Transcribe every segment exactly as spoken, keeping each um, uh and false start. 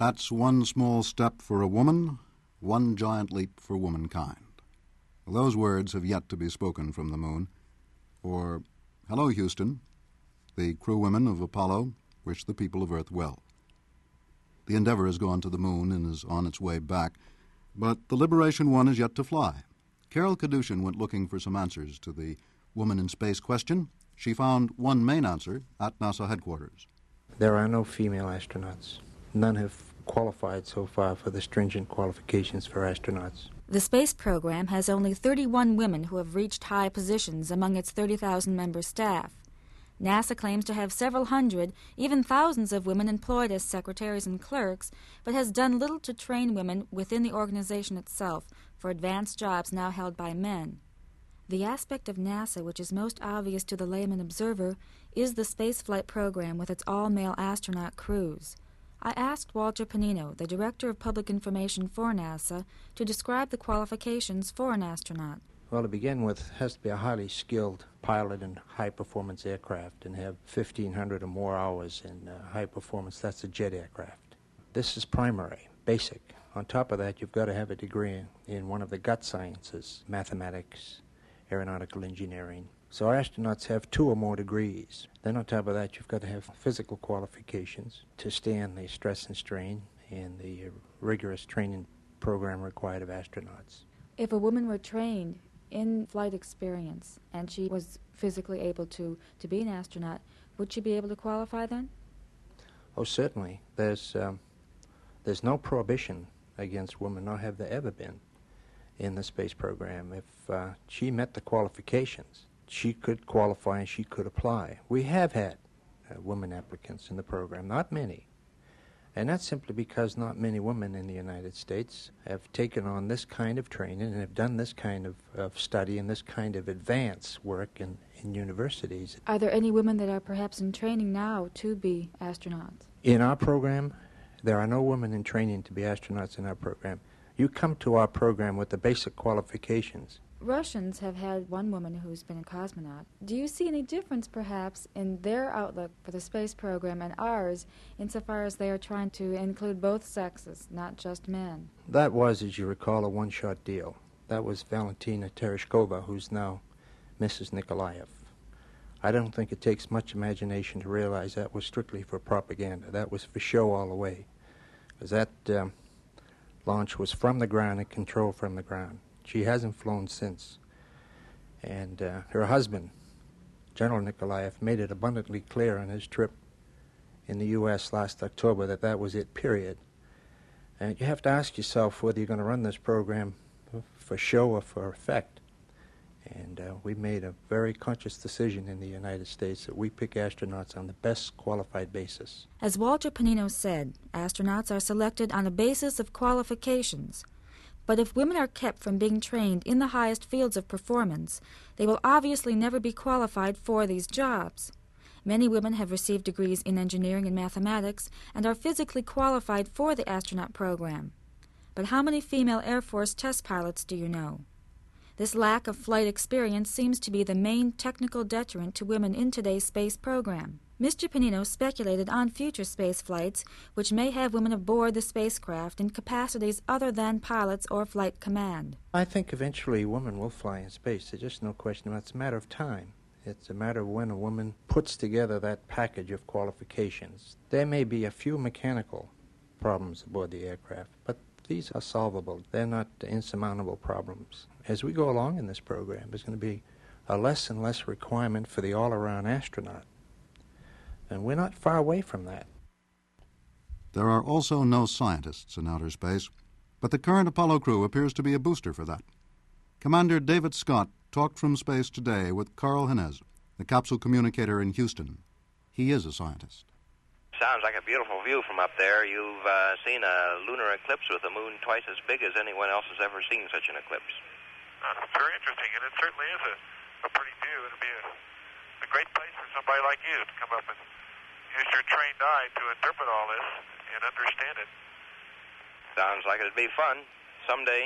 That's one small step for a woman, one giant leap for womankind. Those words have yet to be spoken from the moon. Or, hello, Houston. The crewwomen of Apollo wish the people of Earth well. The Endeavour has gone to the moon and is on its way back, but the Liberation One is yet to fly. Carol Kadushin went looking for some answers to the woman in space question. She found one main answer at NASA headquarters. There are no female astronauts. None have qualified so far for the stringent qualifications for astronauts. The space program has only thirty-one women who have reached high positions among its thirty thousand member staff. NASA claims to have several hundred, even thousands of women employed as secretaries and clerks, but has done little to train women within the organization itself for advanced jobs now held by men. The aspect of NASA which is most obvious to the layman observer is the spaceflight program with its all-male astronaut crews. I asked Walter Panino, the Director of Public Information for NASA, to describe the qualifications for an astronaut. Well, to begin with, it has to be a highly skilled pilot in high-performance aircraft and have fifteen hundred or more hours in uh, high performance. That's a jet aircraft. This is primary, basic. On top of that, you've got to have a degree in, in one of the gut sciences, mathematics, aeronautical engineering. So our astronauts have two or more degrees. Then on top of that, you've got to have physical qualifications to stand the stress and strain and the uh, rigorous training program required of astronauts. If a woman were trained in flight experience and she was physically able to, to be an astronaut, would she be able to qualify then? Oh, certainly. There's, um, there's no prohibition against women, nor have there ever been, in the space program. If uh, she met the qualifications, she could qualify and she could apply. We have had uh, women applicants in the program, not many. And that's simply because not many women in the United States have taken on this kind of training and have done this kind of, of study and this kind of advanced work in, in universities. Are there any women that are perhaps in training now to be astronauts? In our program, there are no women in training to be astronauts in our program. You come to our program with the basic qualifications. Russians have had one woman who's been a cosmonaut. Do you see any difference, perhaps, in their outlook for the space program and ours, insofar as they are trying to include both sexes, not just men? That was, as you recall, a one-shot deal. That was Valentina Tereshkova, who's now Missus Nikolaev. I don't think it takes much imagination to realize that was strictly for propaganda. That was for show all the way. Because that um, launch was from the ground and controlled from the ground. She hasn't flown since. And uh, her husband, General Nikolaev, made it abundantly clear on his trip in the U S last October that that was it, period. And you have to ask yourself whether you're going to run this program for show or for effect. And uh, we made a very conscious decision in the United States that we pick astronauts on the best qualified basis. As Walter Panino said, astronauts are selected on a basis of qualifications. But if women are kept from being trained in the highest fields of performance, they will obviously never be qualified for these jobs. Many women have received degrees in engineering and mathematics and are physically qualified for the astronaut program. But how many female Air Force test pilots do you know? This lack of flight experience seems to be the main technical deterrent to women in today's space program. Mister Panino speculated on future space flights which may have women aboard the spacecraft in capacities other than pilots or flight command. I think eventually women will fly in space. There's just no question about it. It's a matter of time. It's a matter of when a woman puts together that package of qualifications. There may be a few mechanical problems aboard the aircraft, but these are solvable. They're not insurmountable problems. As we go along in this program, there's going to be a less and less requirement for the all-around astronaut. And we're not far away from that. There are also no scientists in outer space, but the current Apollo crew appears to be a booster for that. Commander David Scott talked from space today with Carl Hennes, the capsule communicator in Houston. He is a scientist. Sounds like a beautiful view from up there. You've uh, seen a lunar eclipse with the moon twice as big as anyone else has ever seen such an eclipse. Uh, very interesting, and it certainly is a, a pretty view. It'll be a, a great place for somebody like you to come up and use your trained eye to interpret all this and understand it. Sounds like it'd be fun someday.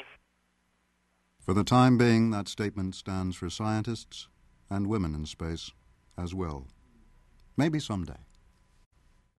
For the time being, that statement stands for scientists and women in space as well. Maybe someday.